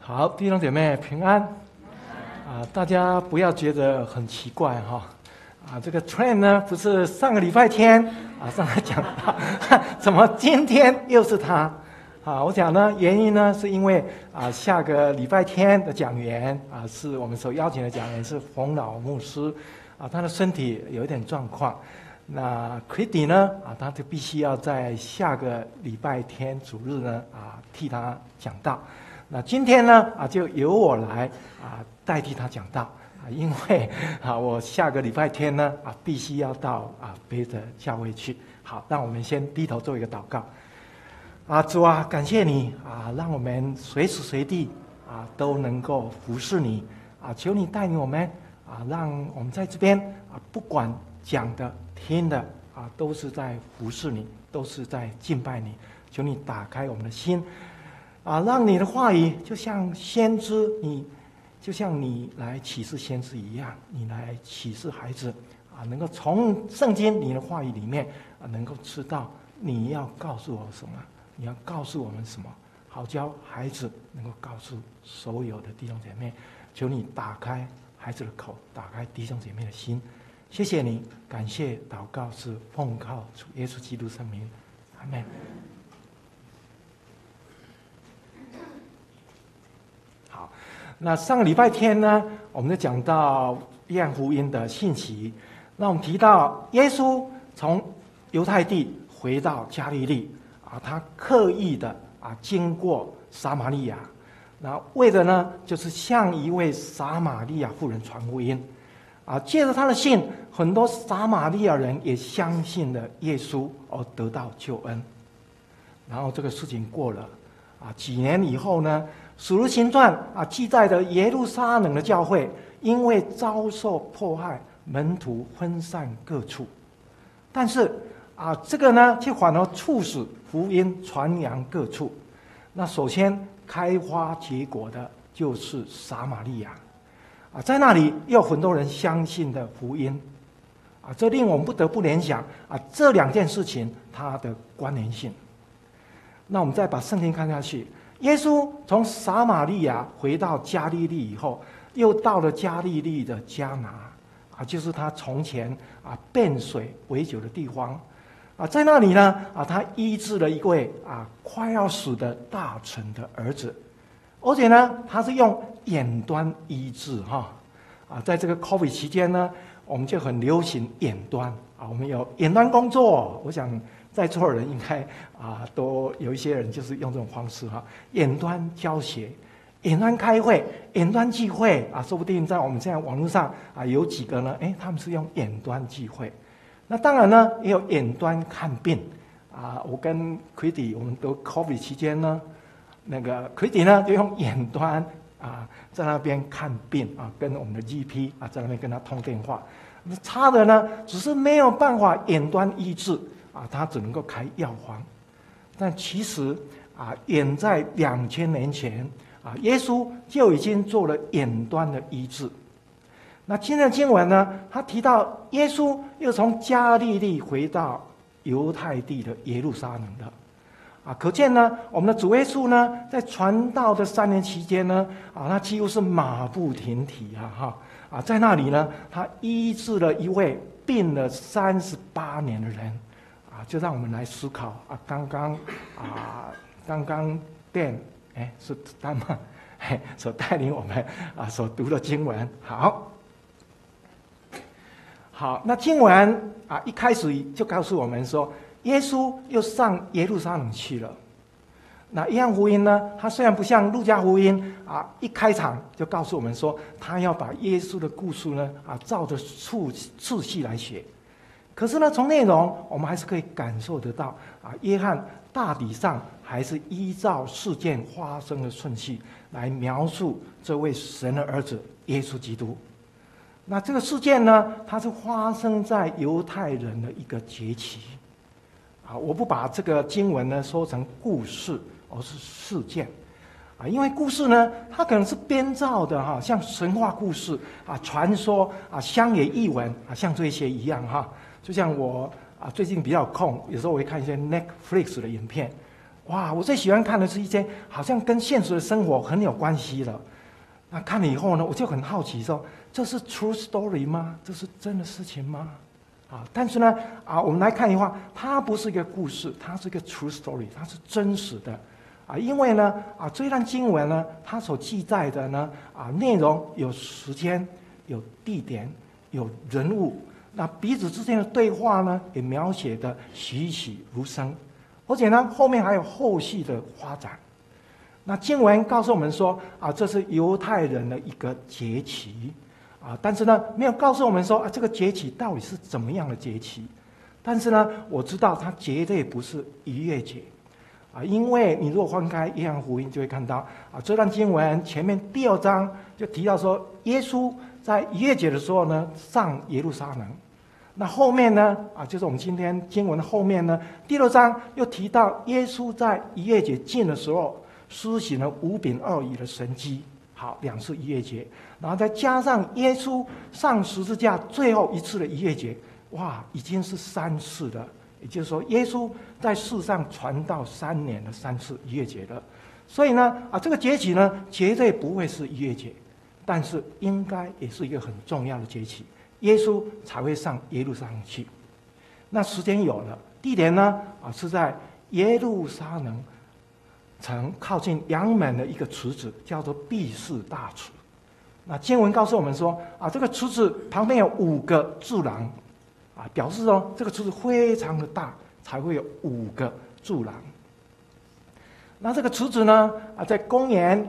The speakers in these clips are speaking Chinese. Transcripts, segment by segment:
好，弟兄姐妹平安大家不要觉得很奇怪这个 Trent 呢不是上个礼拜天上来讲到怎么今天又是他我想呢原因呢是因为下个礼拜天的讲员是我们所邀请的讲员是冯老牧师他的身体有一点状况。那 Kitty 呢他就必须要在下个礼拜天主日呢替他讲道。那今天呢就由我来代替他讲道因为我下个礼拜天呢必须要到别的教会去。好，让我们先低头做一个祷告。主感谢你让我们随时随地都能够服侍你求你带领我们让我们在这边不管讲的听的都是在服侍你，都是在敬拜你。求你打开我们的心让你的话语就像先知就像你来启示先知一样，你来启示孩子能够从圣经你的话语里面能够知道你要告诉我什么，你要告诉我们什么，好教孩子能够告诉所有的弟兄姐妹。求你打开孩子的口，打开弟兄姐妹的心。谢谢你，感谢祷告是奉靠主耶稣基督圣名，阿们。好，那上个礼拜天呢，我们就讲到约翰福音的信息。那我们提到耶稣从犹太地回到加利利他刻意的经过撒玛利亚，那为的呢就是向一位撒玛利亚妇人传福音借着他的信，很多撒玛利亚人也相信了耶稣而得到救恩。然后这个事情过了几年以后呢，使徒行传记载的耶路撒冷的教会因为遭受迫害，门徒分散各处，但是这个呢却反而促使福音传扬各处。那首先开花结果的就是撒玛利亚在那里也有很多人相信的福音这令我们不得不联想这两件事情它的关联性。那我们再把圣经看下去，耶稣从撒玛利亚回到加利利以后，又到了加利利的迦拿就是他从前变水为酒的地方在那里呢他医治了一位快要死的大臣的儿子，而且呢他是用远端医治在这个 COVID 期间呢，我们就很流行远端我们有远端工作。我想在座的人应该都有一些人就是用这种方式远端教学、远端开会、远端聚会说不定在我们现在网络上有几个呢他们是用远端聚会。那当然呢也有远端看病我跟 Kitty 我们都 COVID 期间呢，那个 Kitty 呢就用远端在那边看病跟我们的 GP 在那边跟他通电话。差的呢只是没有办法远端医治他只能够开药方。但其实远在2000年前耶稣就已经做了远端的医治。那今天的经文呢，他提到耶稣又从加利利回到犹太地的耶路撒冷的可见呢我们的主耶稣呢在传道的3年期间呢他几乎是马不停蹄在那里呢他医治了一位病了38年的人就让我们来思考刚刚Dan 是丹吗所带领我们所读的经文。好，那经文一开始就告诉我们说耶稣又上耶路撒冷去了。那约翰福音呢，他虽然不像路加福音一开场就告诉我们说他要把耶稣的故事呢照着次序来写，可是呢从内容我们还是可以感受得到约翰大体上还是依照事件发生的顺序来描述这位神的儿子耶稣基督。那这个事件呢，它是发生在犹太人的一个节期我不把这个经文呢说成故事，而是事件因为故事呢它可能是编造的像神话故事传说乡野异闻像这些一样就像我最近比较空，有时候我会看一些 Netflix 的影片。 哇，我最喜欢看的是一些好像跟现实的生活很有关系的。那看了以后呢，我就很好奇说，这是 true story 吗？这是真的事情吗？但是呢，我们来看的话，它不是一个故事，它是一个 true story， 它是真实的。因为呢，这段经文呢，它所记载的呢，内容有时间、有地点、有人物，那彼此之间的对话呢，也描写的栩栩如生，而且呢，后面还有后续的发展。那经文告诉我们说，这是犹太人的一个节期，但是呢，没有告诉我们说，这个节期到底是怎么样的节期。但是呢，我知道它绝对不是逾越节。因为你如果翻开约翰福音，就会看到这段经文前面第2章就提到说，耶稣在逾越节的时候呢，上耶路撒冷。那后面呢，就是我们今天经文的后面呢，第6章又提到耶稣在逾越节近的时候，施行了5饼2鱼的神迹。好，2次逾越节，然后再加上耶稣上十字架最后一次的逾越节，哇，已经是3次了。也就是说，耶稣在世上传道3年的3次逾越节了。所以呢，这个节期呢，绝对不会是逾越节，但是应该也是一个很重要的节期，耶稣才会上耶路撒冷去。那时间有了，地点呢，是在耶路撒冷城靠近阳门的一个池子，叫做毕士大池。那经文告诉我们说，这个池子旁边有5个柱廊。表示说这个池子非常的大，才会有5个柱廊。那这个池子呢，在公元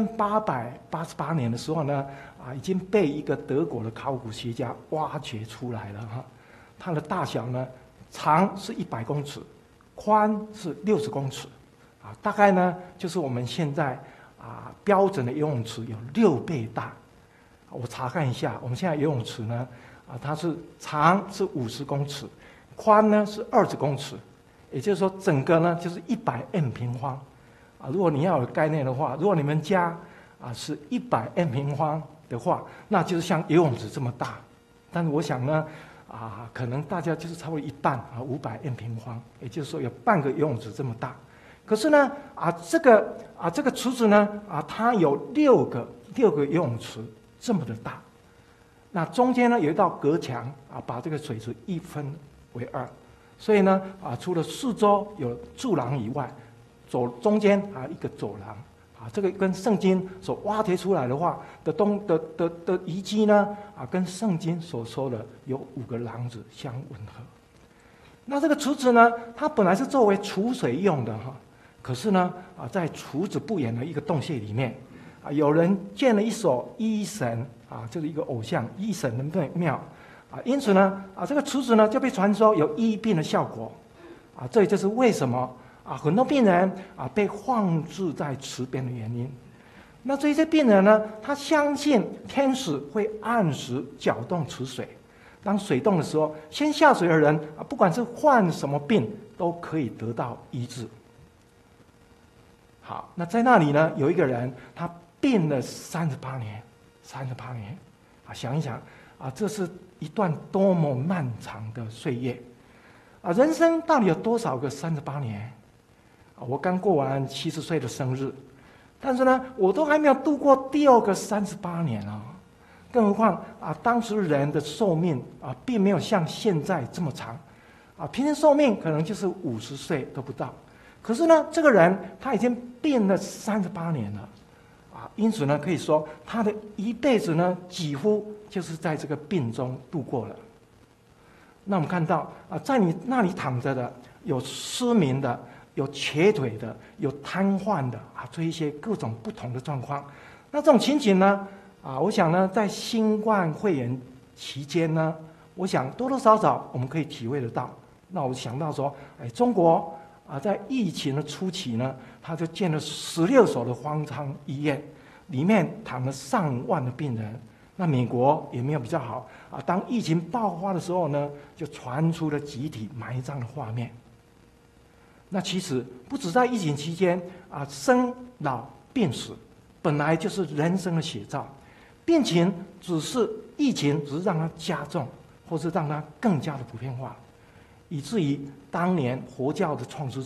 1888年的时候呢，已经被一个德国的考古学家挖掘出来了哈。它的大小呢，长是100公尺，宽是60公尺，大概呢就是我们现在标准的游泳池有6倍大。我查看一下，我们现在游泳池呢。它是长是50公尺，宽呢是20公尺，也就是说整个呢就是100m平方。如果你要有概念的话，如果你们家是100m平方的话，那就是像游泳池这么大。但是我想呢，可能大家就是超过一半500m平方，也就是说有半个游泳池这么大。可是呢，这个池子呢，它有6个游泳池这么的大。那中间呢有一道隔墙把这个水池一分为2，所以呢除了四周有柱廊以外，中间一个走廊这个跟圣经所挖掘出来的话的遗迹呢跟圣经所说的有5个廊子相吻合。那这个池子呢，它本来是作为储水用的可是呢在池子不远的一个洞穴里面有人建了一所医神就是一个偶像医神的庙因此呢这个池子呢就被传说有医病的效果这也就是为什么很多病人被放置在池边的原因。那这些病人呢，他相信天使会按时搅动池水，当水动的时候，先下水的人不管是患什么病都可以得到医治。好，那在那里呢有一个人他病了38年想一想这是一段多么漫长的岁月人生到底有多少个38年我刚过完70岁的生日，但是呢我都还没有度过第2个38年更何况当时人的寿命并没有像现在这么长平均寿命可能就是50岁都不到。可是呢这个人他已经病了38年了因此呢可以说他的一辈子呢几乎就是在这个病中度过了。那我们看到在你那里躺着的有失明的，有瘸腿的，有瘫痪的这一些各种不同的状况。那这种情景呢我想呢在新冠肺炎期间呢，我想多多少少我们可以体会得到。那我想到说中国在疫情的初期呢，他就建了16所的方舱医院，里面躺了上万的病人。那美国也没有比较好当疫情爆发的时候呢，就传出了集体埋葬的画面。那其实不止在疫情期间生老病死本来就是人生的写照，疫情只是让它加重，或是让它更加的普遍化，以至于当年佛教的创始者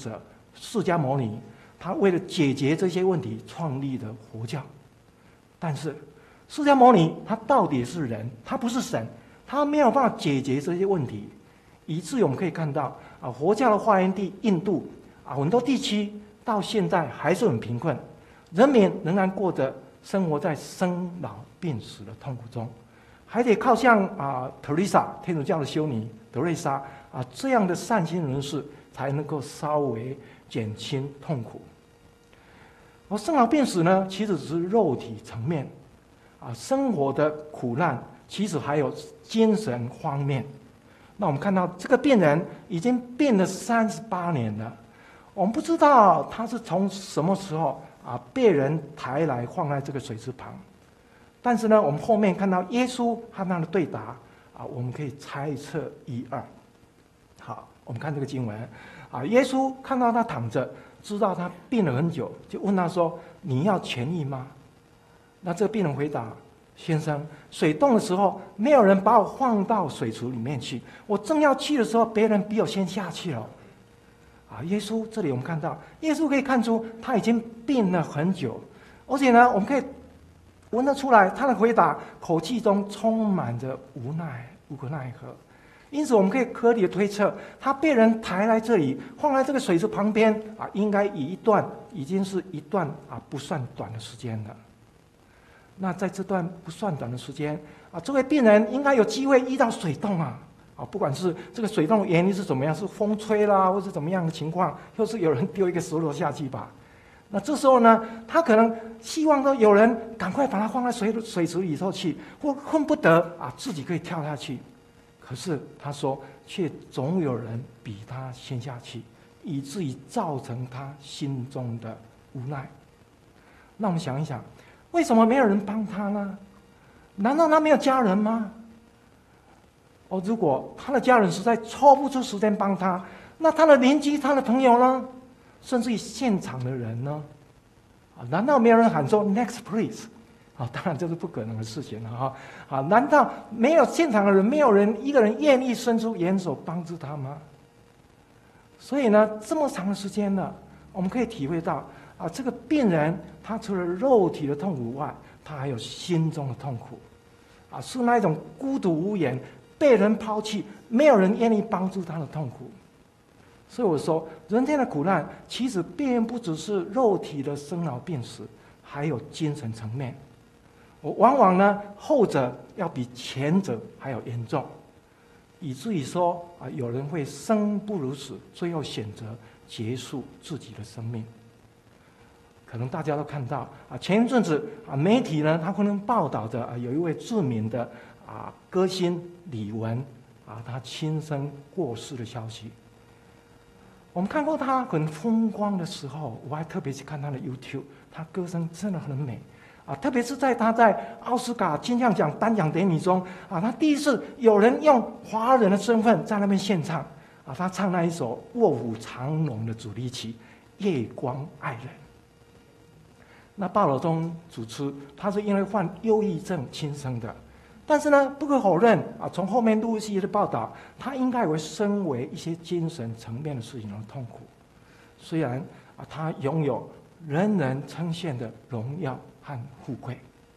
释迦牟尼，他为了解决这些问题创立的佛教。但是释迦牟尼他到底是人，他不是神，他没有办法解决这些问题，以至于我们可以看到佛教的发源地印度很多地区到现在还是很贫困，人民仍然过着生活在生老病死的痛苦中，还得靠像特蕾莎天主教的修女德瑞莎这样的善心人士才能够稍微减轻痛苦。而生老病死呢，其实只是肉体层面生活的苦难其实还有精神方面。那我们看到这个病人已经病了38年了，我们不知道他是从什么时候被人抬来放在这个水池旁，但是呢，我们后面看到耶稣和他的对答我们可以猜测一二。好，我们看这个经文耶稣看到他躺着，知道他病了很久，就问他说：“你要痊愈吗？”那这个病人回答：“先生，水动的时候，没有人把我放到水池里面去，我正要去的时候，别人比我先下去了。”耶稣这里我们看到，耶稣可以看出他已经病了很久，而且呢，我们可以闻得出来，他的回答口气中充满着无奈、无可奈何。因此，我们可以合理的推测，他被人抬来这里，放在这个水池旁边应该已经是一段不算短的时间了。那在这段不算短的时间这位病人应该有机会遇到水洞不管是这个水洞原因是怎么样，是风吹啦，或是怎么样的情况，或是有人丢一个石头下去吧。那这时候呢，他可能希望说有人赶快把他放在水池里头去，或恨不得自己可以跳下去。可是他说，却总有人比他先下去，以至于造成他心中的无奈。那我们想一想，为什么没有人帮他呢？难道他没有家人吗？如果他的家人实在抽不出时间帮他，那他的邻居、他的朋友呢？甚至于现场的人呢？难道没有人喊说 "Next, please"？ 当然这是不可能的事情了难道没有现场的人，没有一个人愿意伸出援手帮助他吗？所以呢，这么长的时间呢，我们可以体会到这个病人他除了肉体的痛苦外，他还有心中的痛苦是那一种孤独无援、被人抛弃、没有人愿意帮助他的痛苦。所以我说，人间的苦难其实并不只是肉体的生老病死，还有精神层面。往往呢，后者要比前者还要严重，以至于说有人会生不如死，最后选择结束自己的生命。可能大家都看到前一阵子媒体呢，他可能报道着有一位著名的歌星李玟他轻生过世的消息。我们看过他很风光的时候，我还特别去看他的 YouTube， 他歌声真的很美特别是在他在奥斯卡金像奖颁奖典礼中他第一次有人用华人的身份在那边献唱他唱那一首《卧虎藏龙》的主题曲《夜光爱人》。那报道中指出，他是因为患忧郁症轻生的，但是呢，不可否认从后面陆续的报道，他应该会身为一些精神层面的事情而痛苦。虽然他拥有人人称羡的荣耀和富贵，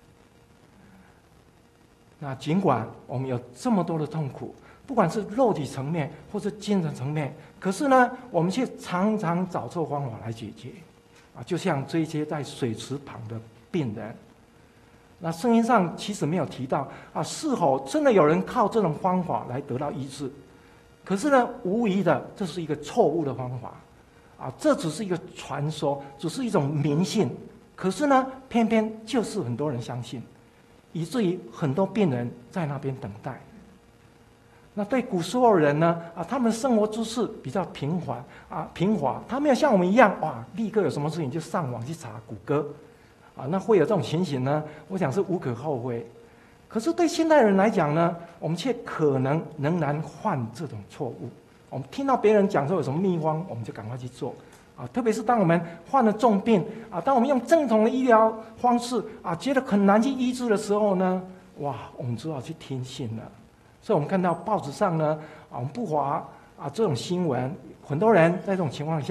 那尽管我们有这么多的痛苦，不管是肉体层面或是精神层面，可是呢，我们却常常找错方法来解决就像这些在水池旁的病人。那圣经上其实没有提到是否真的有人靠这种方法来得到医治，可是呢，无疑的这是一个错误的方法这只是一个传说，只是一种迷信。可是呢，偏偏就是很多人相信，以至于很多病人在那边等待。那对古时候人呢他们生活姿势比较平滑，他没有像我们一样立刻有什么事情就上网去查谷歌那会有这种情形呢，我想是无可厚非。可是对现代人来讲呢，我们却可能仍然犯这种错误。我们听到别人讲说有什么秘方，我们就赶快去做特别是当我们患了重病当我们用正统的医疗方式觉得很难去医治的时候呢，我们只好去听信了。所以我们看到报纸上呢我们不乏这种新闻，很多人在这种情况下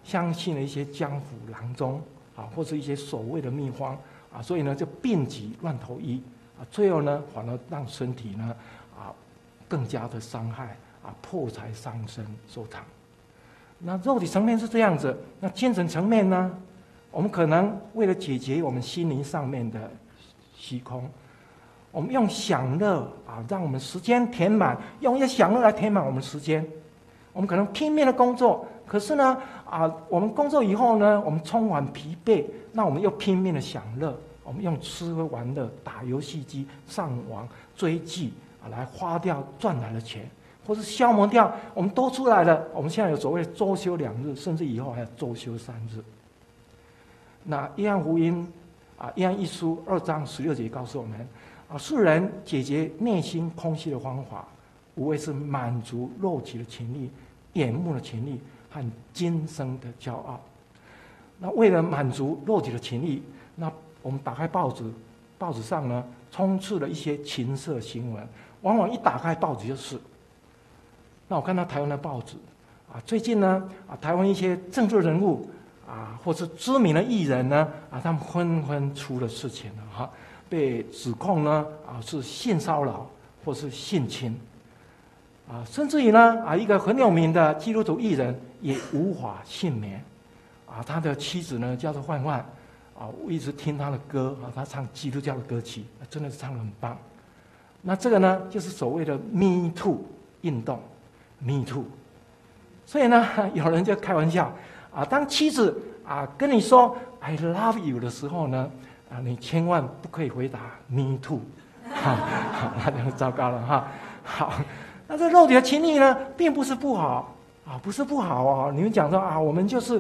相信了一些江湖郎中或是一些所谓的秘方所以呢就病急乱投医最后呢反而让身体呢更加的伤害破财伤身收场。那肉体层面是这样子，那精神层面呢？我们可能为了解决我们心灵上面的虚空，我们用享乐让我们时间填满，用一些享乐来填满我们时间。我们可能拼命的工作，可是呢我们工作以后呢，我们充满疲惫，那我们又拼命的享乐，我们用吃喝玩乐、打游戏机、上网追剧来花掉赚来的钱，或是消磨掉我们多出来的。我们现在有所谓的周休2日，甚至以后还有周休3日。那约翰福音约翰一书2章16节告诉我们世人解决内心空虚的方法，无非是满足肉体的情欲、眼目的情欲和今生的骄傲。那为了满足肉体的情欲，那我们打开报纸，报纸上呢充斥了一些情色新闻，往往一打开报纸就是。那我看到台湾的报纸最近呢台湾一些政治人物或是知名的艺人呢他们纷纷出了事情了被指控呢是性骚扰或是性侵甚至于呢一个很有名的基督徒艺人也无法幸免他的妻子呢叫做焕焕我一直听他的歌他唱基督教的歌曲真的是唱得很棒。那这个呢就是所谓的 Me Too 运动 Me Too。 所以呢有人就开玩笑当妻子跟你说 I love you 的时候呢你千万不可以回答 Me Too 那就糟糕了好，那这肉体的情欲呢并不是不好不是不好你们讲说我们就是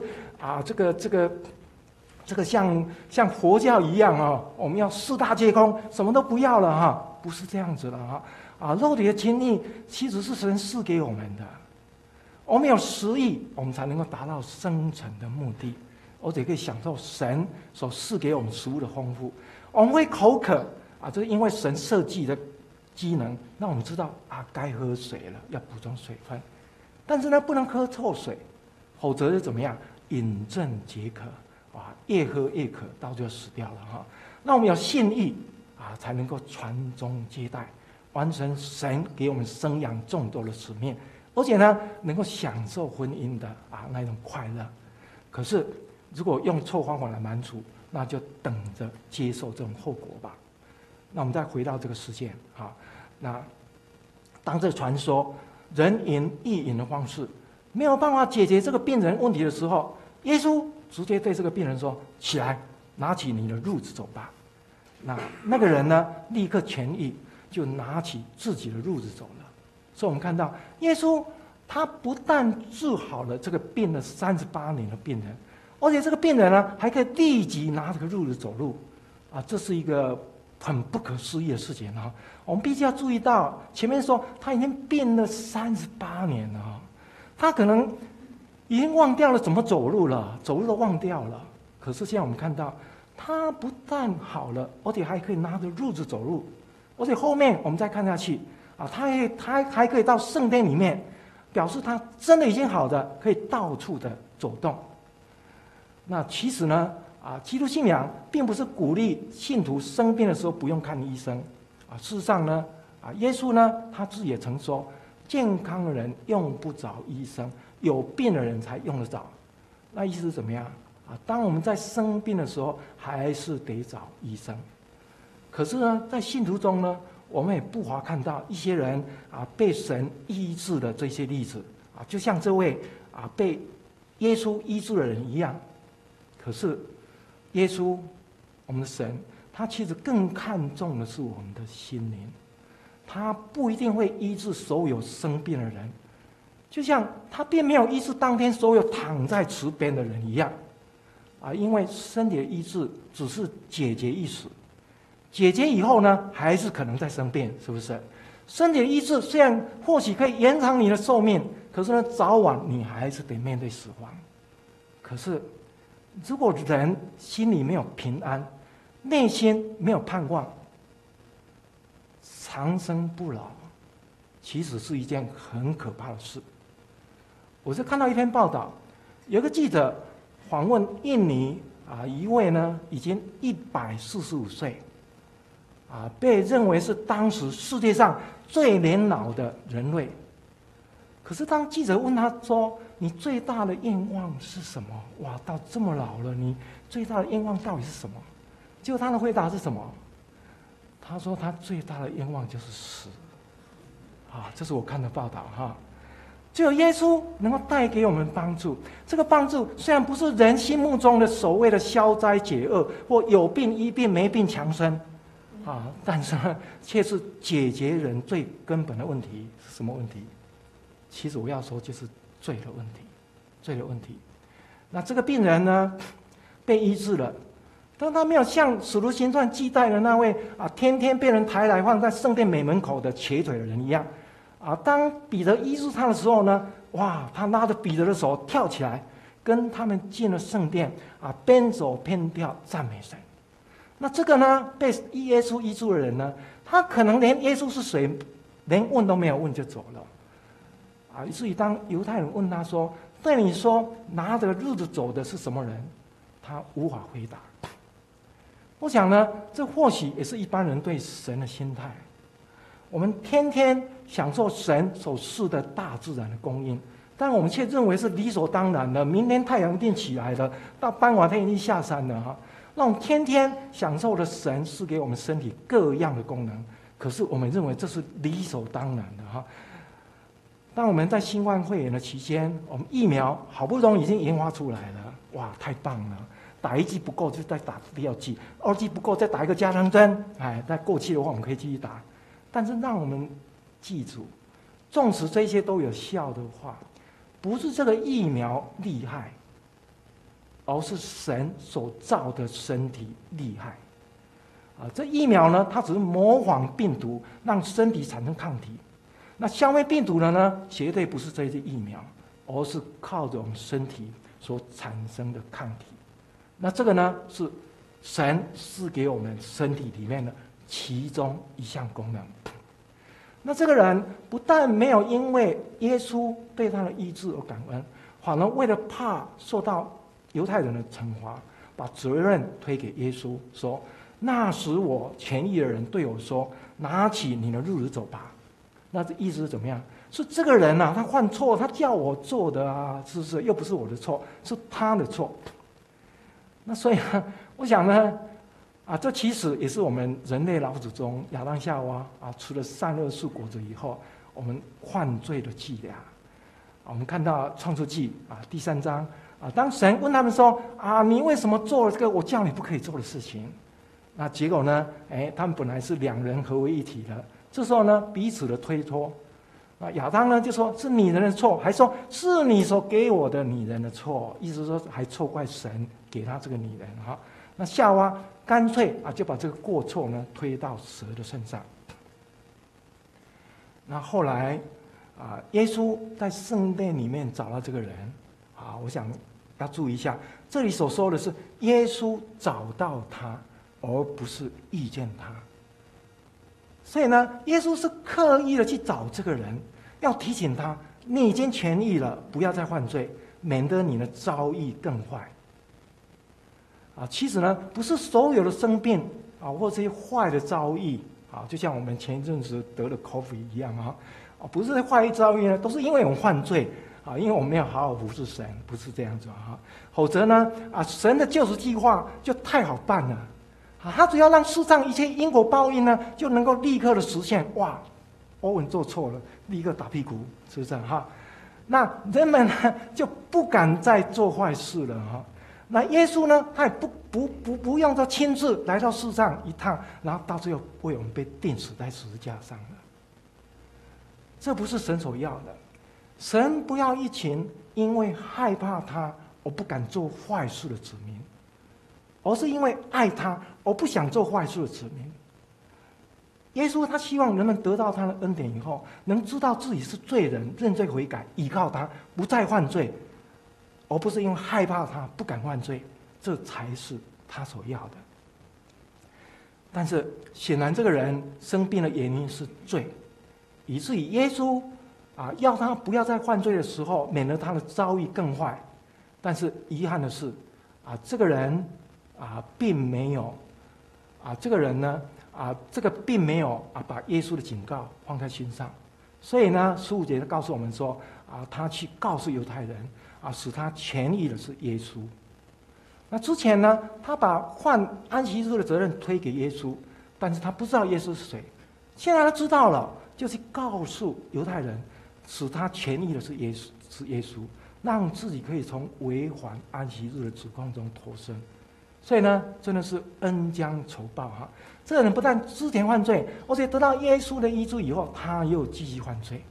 这个像佛教一样我们要四大皆空，什么都不要了不是这样子了肉体的情欲其实是神赐给我们的。我们有食欲，我们才能够达到生存的目的，而且可以享受神所赐给我们食物的丰富。我们会口渴这是因为神设计的机能，让我们知道该喝水了，要补充水分。但是呢，不能喝臭水，否则就怎么样？饮鸩解渴越喝越渴，到最后死掉了那我们有性欲才能够传宗接代，完成神给我们生养众多的使命。而且呢，能够享受婚姻的那种快乐。可是，如果用错方法来满足，那就等着接受这种后果吧。那我们再回到这个事件那当这传说人云亦云的方式没有办法解决这个病人问题的时候，耶稣直接对这个病人说：“起来，拿起你的褥子走吧。”那个人呢，立刻痊愈，就拿起自己的褥子走了。所以我们看到耶稣他不但治好了这个病了38年的病人，而且这个病人呢还可以立即拿这个褥子走路这是一个很不可思议的事情我们必须要注意到，前面说他已经病了38年了他可能已经忘掉了怎么走路了，走路都忘掉了。可是现在我们看到他不但好了，而且还可以拿着褥子走路。而且后面我们再看下去他还可以到圣殿里面，表示他真的已经好的，可以到处的走动。那其实呢基督信仰并不是鼓励信徒生病的时候不用看医生事实上呢耶稣呢他自己也曾说，健康的人用不着医生，有病的人才用得着。那意思是怎么样当我们在生病的时候，还是得找医生。可是呢，在信徒中呢，我们也不乏看到一些人被神医治的这些例子就像这位被耶稣医治的人一样。可是耶稣，我们的神，他其实更看重的是我们的心灵，他不一定会医治所有生病的人，就像他并没有医治当天所有躺在池边的人一样因为身体的医治只是解决一时，解决以后呢，还是可能再生病，是不是？身体的医治虽然或许可以延长你的寿命，可是呢，早晚你还是得面对死亡。可是，如果人心里没有平安，内心没有盼望，长生不老，其实是一件很可怕的事。我是看到一篇报道， 有个记者访问印尼一位呢已经145岁被认为是当时世界上最年老的人类。可是当记者问他说：“你最大的愿望是什么？”哇，到这么老了，你最大的愿望到底是什么？结果他的回答是什么？他说他最大的愿望就是死。这是我看的报道哈。只有耶稣能够带给我们帮助。这个帮助虽然不是人心目中的所谓的消灾解厄或有病医病没病强身但是呢，却是解决人最根本的问题是什么问题？其实我要说就是罪的问题，罪的问题。那这个病人呢，被医治了，但他没有像《使徒行传》记载的那位天天被人抬来放在圣殿美门口的瘸腿的人一样当彼得医治他的时候呢，哇，他拉着彼得的手跳起来，跟他们进了圣殿边走边跳赞美神。那这个呢，被耶稣医治的人呢，他可能连耶稣是谁，连问都没有问就走了以至于当犹太人问他说：“对你说拿着褥子走的是什么人？”他无法回答。我想呢，这或许也是一般人对神的心态。我们天天享受神所赐的大自然的供应，但我们却认为是理所当然的。明天太阳一定起来了，到傍晚天一定下山了那种天天享受的神赐给我们身体各样的功能，可是我们认为这是理所当然的当我们在新冠肺炎的期间，我们疫苗好不容易已经研发出来了，哇，太棒了！打1剂不够就再打第2剂，2剂不够再打一个加强针，再过期的话我们可以继续打。但是让我们记住，纵使这些都有效的话，不是这个疫苗厉害，而是神所造的身体厉害这疫苗呢，它只是模仿病毒，让身体产生抗体。那消灭病毒的呢，绝对不是这些疫苗，而是靠着我们身体所产生的抗体。那这个呢，是神赐给我们身体里面的其中一项功能。那这个人不但没有因为耶稣对他的医治而感恩，反而为了怕受到犹太人的惩罚，把责任推给耶稣，说：“那时我痊愈的人对我说，拿起你的褥子走吧。”那这意思是怎么样？是这个人他犯错，他叫我做的是不是？又不是我的错，是他的错。那所以我想呢，这其实也是我们人类老祖宗亚当夏娃吃了善恶树果子以后，我们犯罪的伎俩。我们看到创世纪第3章当神问他们说：“你为什么做了这个我叫你不可以做的事情？”那结果呢？他们本来是2人合为一体的。这时候呢，彼此的推脱，亚当呢就说是女人的错，还说是你所给我的女人的错，意思说还错怪神给他这个女人那夏娃干脆就把这个过错呢推到蛇的身上。那后来耶稣在圣殿里面找到这个人我想要注意一下，这里所说的是耶稣找到他，而不是遇见他。所以呢，耶稣是刻意的去找这个人，要提醒他：你已经痊愈了，不要再犯罪，免得你的遭遇更坏。其实呢，不是所有的生病或这些坏的遭遇就像我们前一阵子得了 COVID 一样不是坏的遭遇呢，都是因为我们犯罪因为我们没有好好服侍神，不是这样子否则呢神的救赎计划就太好办了。他只要让世上一切因果报应呢，就能够立刻的实现。哇，欧文做错了，立刻打屁股，是不是那人们呢就不敢再做坏事了那耶稣呢，他也不用说亲自来到世上一趟，然后到最后为我们被钉死在十字架上了。这不是神所要的。神不要一群因为害怕他而不敢做坏事的子民，而是因为爱他而不想做坏事的子民。耶稣他希望人们得到他的恩典以后，能知道自己是罪人，认罪悔改，依靠他，不再犯罪，而不是因为害怕他不敢犯罪，这才是他所要的。但是显然这个人生病的原因是罪，以至于耶稣要他不要再犯罪的时候，免得他的遭遇更坏。 但是遗憾的是，这个人并没有这个人呢这个并没有把耶稣的警告放在心上，所以呢15节告诉我们说他去告诉犹太人使他痊愈的是耶稣。那之前呢，他把换安息日的责任推给耶稣，但是他不知道耶稣是谁。现在他知道了，就去告诉犹太人，使他痊愈的是耶稣，让自己可以从违反安息日的指控中脱身。所以呢，真的是恩将仇报哈！这个人不但之前犯罪，而且得到耶稣的医治以后，他又继续犯罪。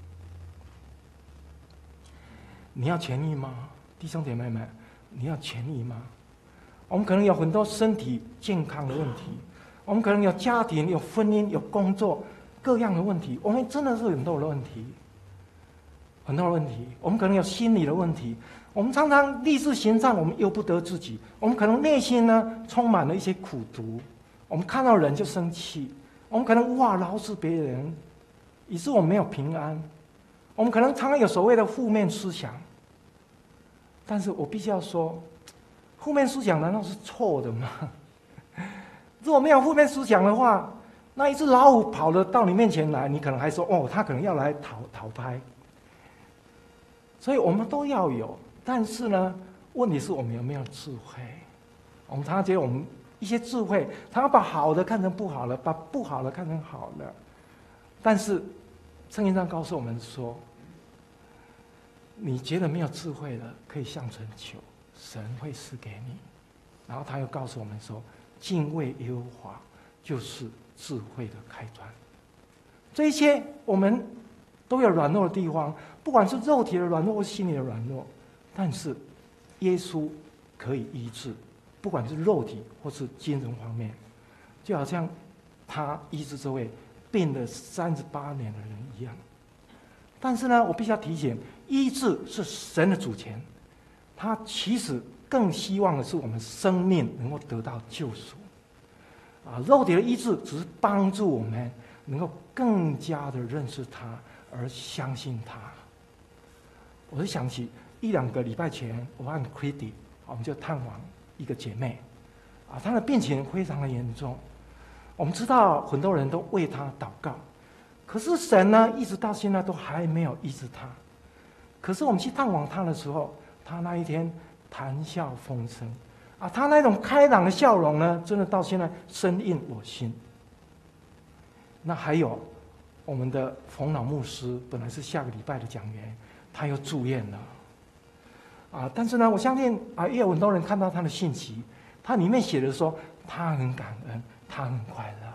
你要痊愈吗，弟兄姐妹们？你要痊愈吗？我们可能有很多身体健康的问题，我们可能有家庭、有婚姻、有工作各样的问题，我们真的是很多的问题，很多的问题。我们可能有心理的问题，我们常常立志行善，我们由不得自己。我们可能内心呢充满了一些苦毒，我们看到人就生气，我们可能无法饶恕别人，以致我们没有平安。我们可能常常有所谓的负面思想。但是我必须要说，负面思想难道是错的吗？如果没有负面思想的话，那一只老虎跑了到你面前来，你可能还说哦，他可能要来讨拍。所以我们都要有，但是呢，问题是我们有没有智慧？我们常常觉得我们一些智慧，常常把好的看成不好的，把不好的看成好的。但是圣经上告诉我们说，你觉得没有智慧了，可以向神求，神会赐给你。然后他又告诉我们说，敬畏耶和华就是智慧的开端。这一切我们都有软弱的地方，不管是肉体的软弱或心理的软弱，但是耶稣可以医治，不管是肉体或是精神方面，就好像他医治这位病了38年的人一样。但是呢，我必须要提醒，医治是神的主权，他其实更希望的是我们生命能够得到救赎。肉体的医治只是帮助我们能够更加的认识他，而相信他。我就想起1-2个礼拜前，我和 Creedy 我们就探访一个姐妹，她的病情非常的严重。我们知道很多人都为她祷告。可是神呢，一直到现在都还没有医治他。可是我们去探望他的时候，他那一天谈笑风生，他那种开朗的笑容呢，真的到现在深印我心。那还有我们的冯老牧师，本来是下个礼拜的讲员，他又住院了。但是呢，我相信也有很多人看到他的信息，他里面写的说，他很感恩，他很快乐。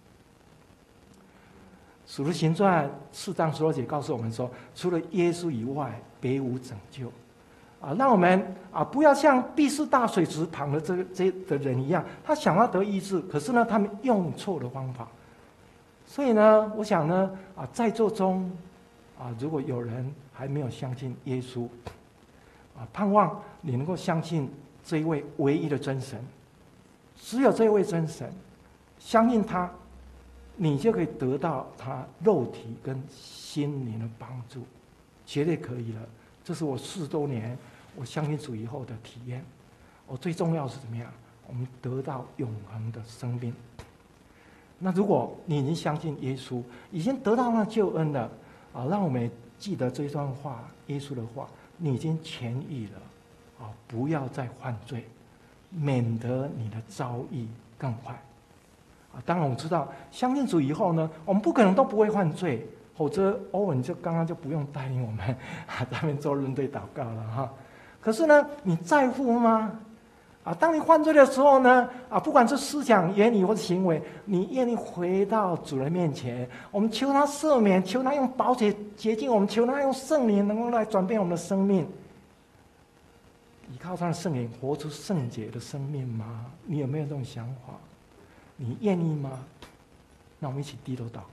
使徒行传4章12节告诉我们说，除了耶稣以外，别无拯救。让我们不要像毕士大水池旁的这的人一样，他想要得医治，可是呢，他们用错了方法。所以呢，我想呢，在座中如果有人还没有相信耶稣，盼望你能够相信这一位唯一的真神，只有这一位真神，相信他。你就可以得到他肉体跟心灵的帮助，绝对可以了。这是我40多年我相信主以后的体验。我最重要是怎么样？我们得到永恒的生命。那如果你已经相信耶稣，已经得到那救恩了，让我们记得这一段话，耶稣的话：你已经痊愈了，不要再犯罪，免得你的遭遇更坏。当然我知道相信主以后呢，我们不可能都不会犯罪，否则欧文就刚刚就不用带领我们在那边做论对祷告了哈。可是呢，你在乎吗？当你犯罪的时候呢，不管是思想、言语或者行为，你愿意回到主人面前，我们求他赦免，求他用宝血洁净我们，求他用圣灵能够来转变我们的生命，依靠他的圣灵活出圣洁的生命吗？你有没有这种想法？你愿意吗？那我们一起低头祷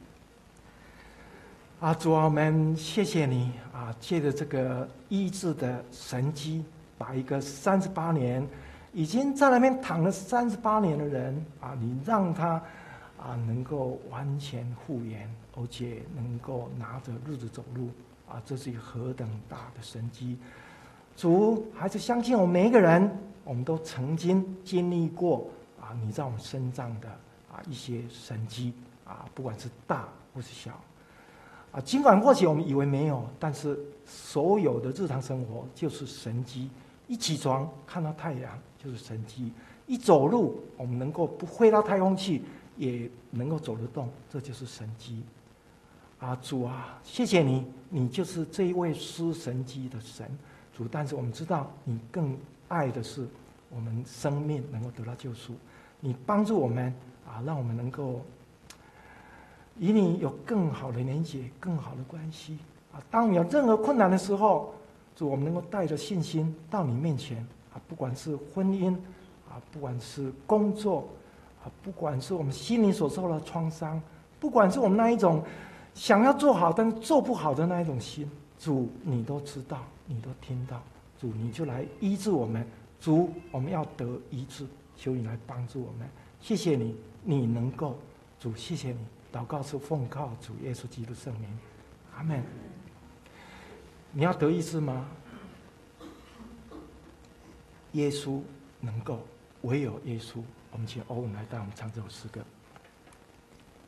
告。主啊，我们谢谢你借着这个医治的神迹，把一个38年已经在那边躺了38年的人你让他能够完全复原，而且能够拿着日子走路这是一个何等大的神迹！ 主还是相信我们每一个人，我们都曾经经历过你在我们身上的一些神迹不管是大或是小尽管过去我们以为没有，但是所有的日常生活就是神迹。一起床看到太阳就是神迹，一走路我们能够不飞到太空去，也能够走得动，这就是神迹。主啊，谢谢你，你就是这一位施神迹的神，主。但是我们知道，你更爱的是我们生命能够得到救赎，你帮助我们让我们能够与你有更好的连结，更好的关系当我们有任何困难的时候，主，我们能够带着信心到你面前不管是婚姻不管是工作不管是我们心灵所受的创伤，不管是我们那一种想要做好但是做不好的那一种心，主你都知道，你都听到，主你就来医治我们。主，我们要得医治，求你来帮助我们。谢谢你，你能够，主，谢谢你。祷告是奉靠主耶稣基督圣名，阿们。你要得医治吗？耶稣能够，唯有耶稣。我们请欧文来带我们唱这首诗歌。